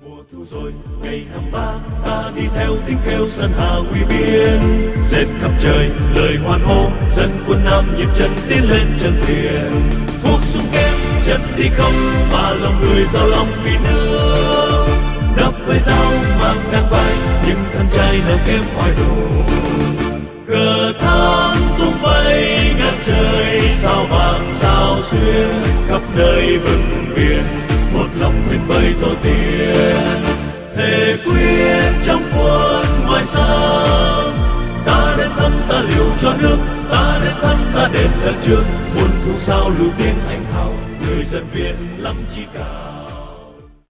Mùa thu rồi, ngày 23 ta đi theo tiếng kêu sơn hà quy biên, dệt khắp trời lời hoan hô, dân quân Nam nhịp chân tiến lên chân thuyền. Thuốc súng kém chân đi không, mà lòng người giàu lòng vì nước. Nấp với dao mang ngang vai, nhưng thân trai nào kém oai hùng. Cờ thang tung bay ngát trời, sao vàng sao xuyên khắp nơi vùng biển, một lòng nguyện bơi thôi.